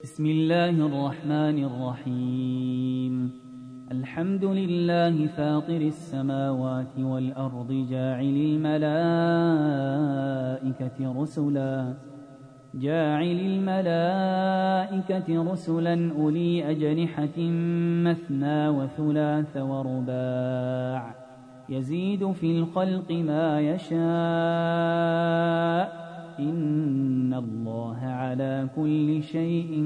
بسم الله الرحمن الرحيم. الحمد لله فاطر السماوات والأرض جاعل الملائكة رسلا أولي أجنحة مثنى وثلاث ورباع يزيد في الخلق ما يشاء إن الله على كل شيء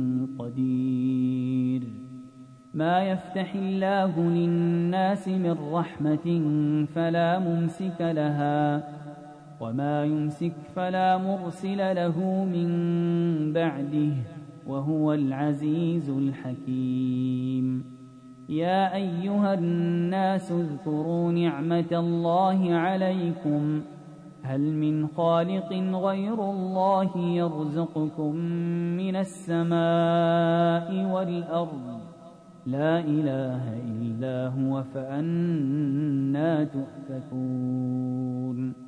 قدير. ما يفتح الله للناس من رحمة فلا ممسك لها وما يمسك فلا مرسل له من بعده وهو العزيز الحكيم. يا أيها الناس اذكروا نعمة الله عليكم هل من خالق غير الله يرزقكم من السماء والأرض لا إله إلا هو فأنى تؤفكون.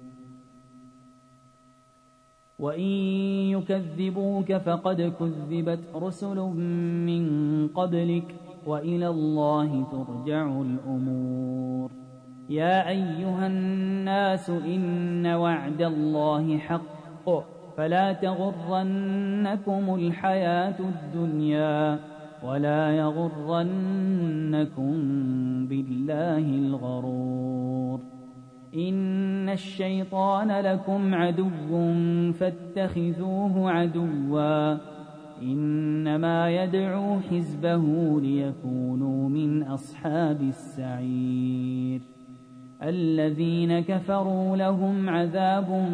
وإن يكذبوك فقد كذبت رسل من قبلك وإلى الله ترجع الأمور. يا أيها الناس إن وعد الله حق فلا تغرنكم الحياة الدنيا ولا يغرنكم بالله الغرور. إن الشيطان لكم عدو فاتخذوه عدوا إنما يدعو حزبه ليكونوا من أصحاب السعير. الذين كفروا لهم عذاب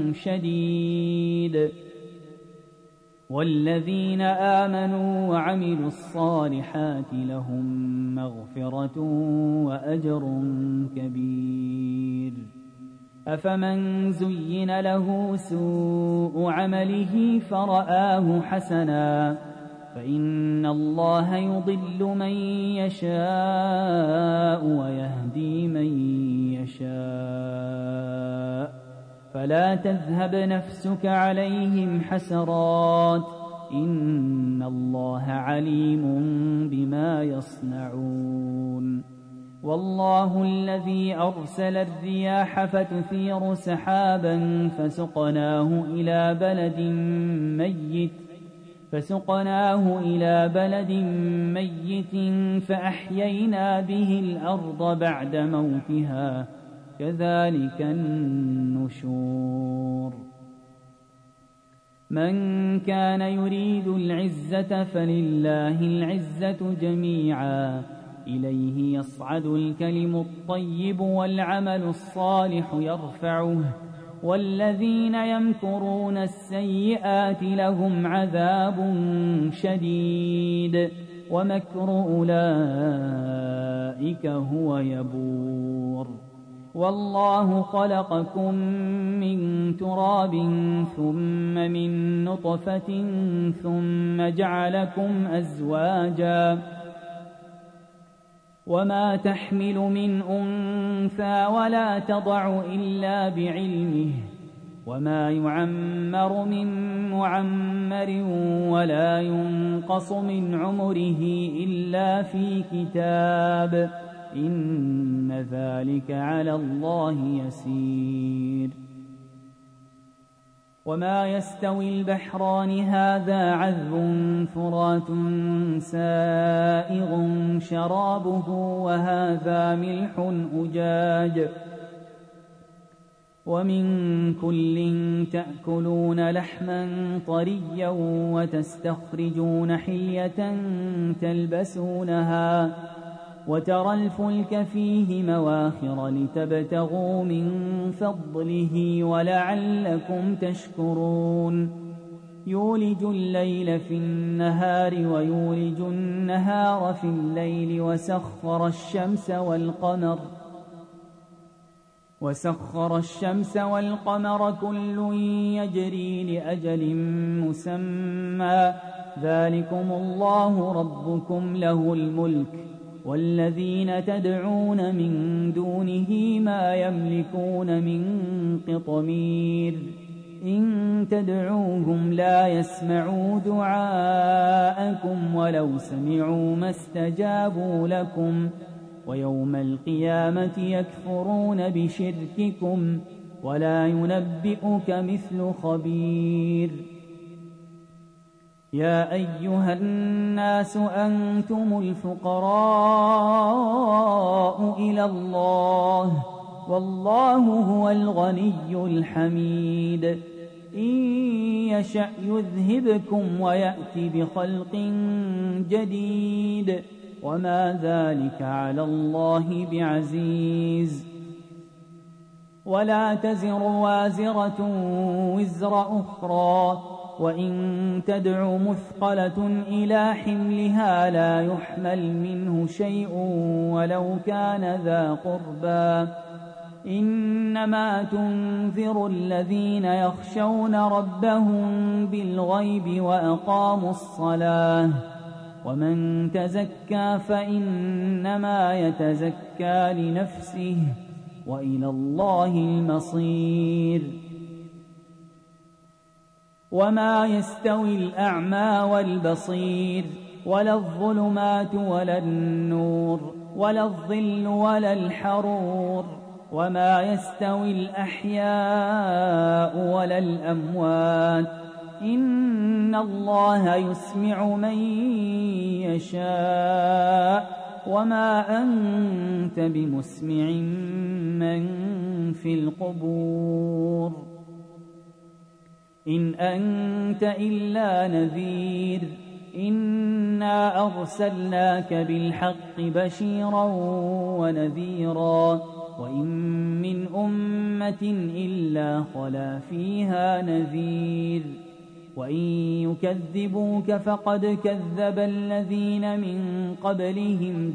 شديد والذين آمنوا وعملوا الصالحات لهم مغفرة وأجر كبير. أفمن زين له سوء عمله فرآه حسنا فإن الله يضل من يشاء ويهدي من يشاء فلا تذهب نفسك عليهم حسرات إن الله عليم بما يصنعون. والله الذي أرسل الرياح فتثير سحابا فسقناه إلى بلد ميت فأحيينا به الأرض بعد موتها كذلك النشور. من كان يريد العزة فلله العزة جميعا إليه يصعد الكلم الطيب والعمل الصالح يرفعه والذين يمكرون السيئات لهم عذاب شديد ومكر أولئك هو يبور. والله خلقكم من تراب ثم من نطفة ثم جعلكم أزواجا وما تحمل من أنثى ولا تضع إلا بعلمه وما يعمر من معمر ولا ينقص من عمره إلا في كتاب إن ذلك على الله يسير. وما يستوي البحران هذا عذب فرات سائغ شرابه وهذا ملح أجاج ومن كل تأكلون لحما طريا وتستخرجون حلية تلبسونها وترى الفلك فيه مواخر لتبتغوا من فضله ولعلكم تشكرون. يولج الليل في النهار ويولج النهار في الليل وسخر الشمس والقمر كل يجري لأجل مسمى ذلكم الله ربكم له الملك والذين تدعون من دونه ما يملكون من قطمير. إن تدعوهم لا يسمعوا دعاءكم ولو سمعوا ما استجابوا لكم ويوم القيامة يكفرون بشرككم ولا ينبئك مثل خبير. يا أيها الناس أنتم الفقراء إلى الله والله هو الغني الحميد. إن يشأ يذهبكم ويأتي بخلق جديد وما ذلك على الله بعزيز. ولا تزر وازرة وزر أخرى وإن تدع مثقلة إلى حملها لا يحمل منه شيء ولو كان ذا قربى. إنما تنذر الذين يخشون ربهم بالغيب وأقاموا الصلاة ومن تزكى فإنما يتزكى لنفسه وإلى الله المصير. وما يستوي الأعمى والبصير ولا الظلمات ولا النور ولا الظل ولا الحرور وما يستوي الأحياء ولا الأموات إن الله يسمع من يشاء وما أنت بمسمع من في القبور إن أنت إلا نذير. إنا أرسلناك بالحق بشيرا ونذيرا وإن من أمة إلا خلا فيها نذير وإن يكذبوك فقد كذب الذين من قبلهم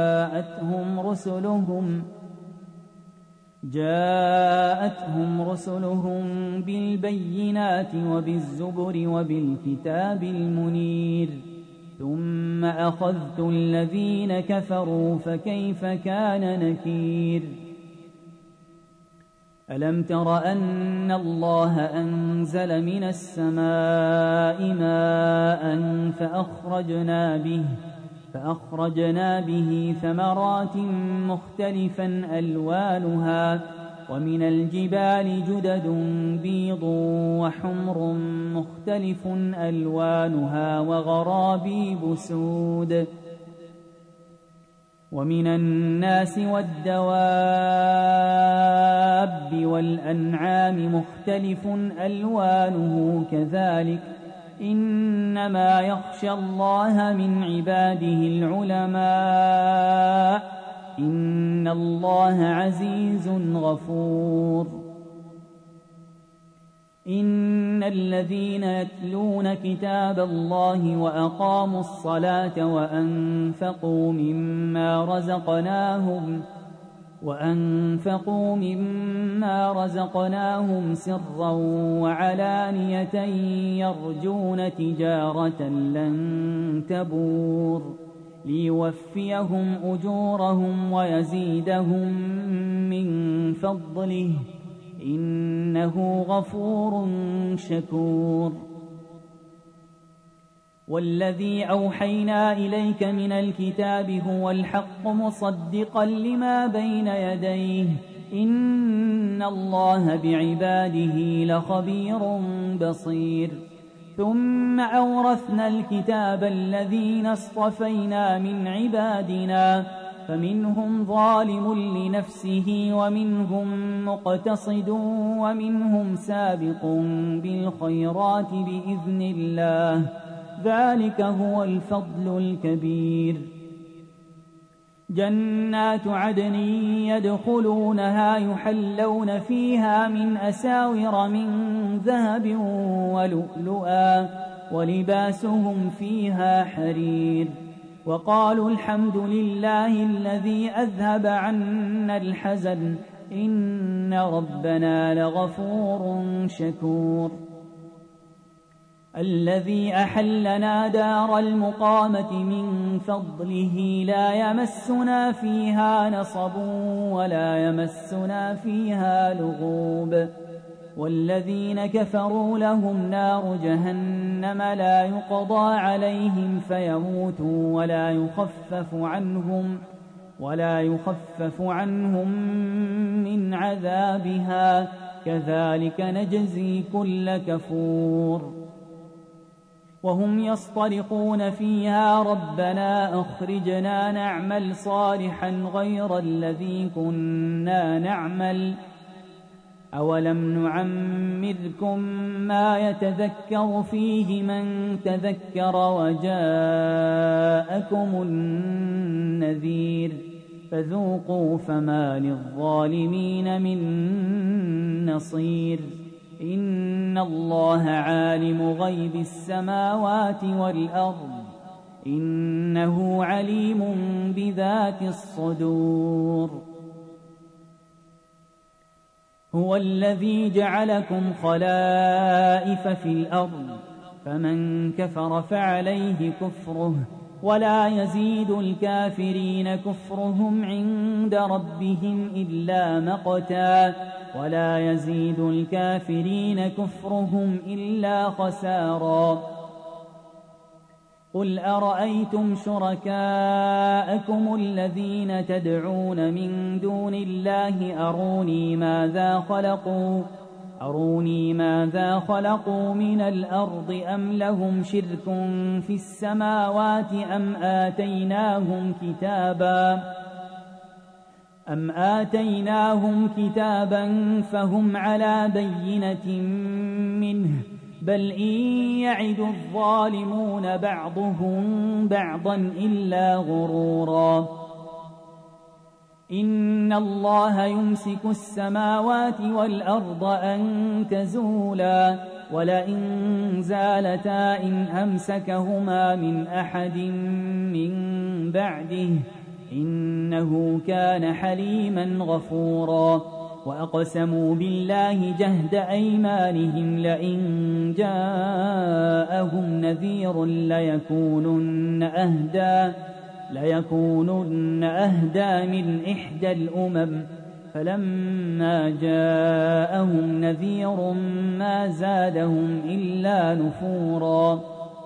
جاءتهم رسلهم بالبينات وبالزبر وبالكتاب المنير ثم أخذت الذين كفروا فكيف كان نكير. ألم تر أن الله أنزل من السماء ماء فأخرجنا به ثمرات مختلفا ألوانها ومن الجبال جدد بيض وحمر مختلف ألوانها وغرابيب سود ومن الناس والدواب والأنعام مختلف ألوانه كذلك إنما يخشى الله من عباده العلماء إن الله عزيز غفور. إن الذين يتلون كتاب الله وأقاموا الصلاة وأنفقوا مما رزقناهم سرا وعلانية يرجون تجارة لن تبور ليوفيهم أجورهم ويزيدهم من فضله إنه غفور شكور. والذي أوحينا إليك من الكتاب هو الحق مصدقا لما بين يديه إن الله بعباده لخبير بصير. ثم أورثنا الكتاب الذين اصطفينا من عبادنا فمنهم ظالم لنفسه ومنهم مقتصد ومنهم سابق بالخيرات بإذن الله ذلك هو الفضل الكبير. جنات عدن يدخلونها يحلون فيها من أساور من ذهب ولؤلؤا ولباسهم فيها حرير وقالوا الحمد لله الذي أذهب عنا الحزن إن ربنا لغفور شكور. الذي أحلنا دار المقامة من فضله لا يمسنا فيها نصب ولا يمسنا فيها لغوب والذين كفروا لهم نار جهنم لا يقضى عليهم فيموتوا ولا يخفف عنهم من عذابها كذلك نجزي كل كفور وهم يصطرخون فيها ربنا أخرجنا نعمل صالحا غير الذي كنا نعمل أولم نعمركم ما يتذكر فيه من تذكر وجاءكم النذير فذوقوا فما للظالمين من نصير إن الله عالم غيب السماوات والأرض إنه عليم بذات الصدور هو الذي جعلكم خلائف في الأرض فمن كفر فعليه كفره ولا يزيد الكافرين كفرهم عند ربهم إلا مقتا ولا يزيد الكافرين كفرهم إلا خسارا قل أرأيتم شركاءكم الذين تدعون من دون الله أروني ماذا خلقوا من الأرض أم لهم شرك في السماوات أم آتيناهم كتابا فهم على بينة منه بل إن يعد الظالمون بعضهم بعضا إلا غرورا إن الله يمسك السماوات والأرض أن تزولا ولئن زالتا إن أمسكهما من أحد من بعده إنه كان حليما غفورا وأقسموا بالله جهد أيمانهم لئن جاءهم نذير ليكونن أهدى من إحدى الأمم فلما جاءهم نذير ما زادهم إلا نفورا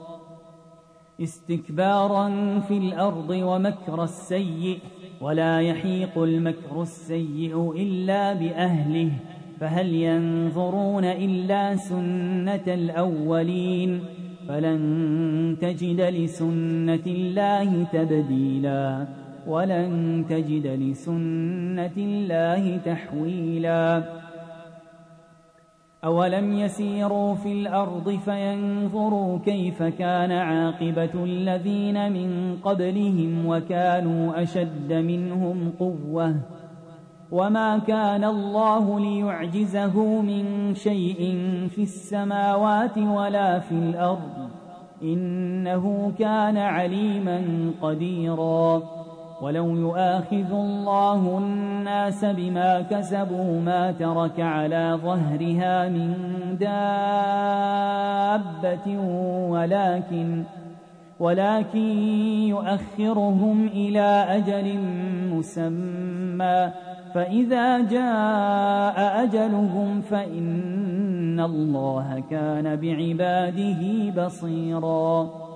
استكبارا في الأرض ومكر السيء ولا يحيق المكر السيء إلا بأهله فهل ينظرون إلا سنة الأولين فلن تجد لسنة الله تبديلا ولن تجد لسنة الله تحويلا أولم يسيروا في الأرض فينظروا كيف كان عاقبة الذين من قبلهم وكانوا أشد منهم قوة وما كان الله ليعجزه من شيء في السماوات ولا في الأرض إنه كان عليما قديرا ولو يؤاخذ الله الناس بما كسبوا ما ترك على ظهرها من دابة ولكن يؤخرهم إلى أجل مسمى فإذا جاء أجلهم فإن الله كان بعباده بصيرا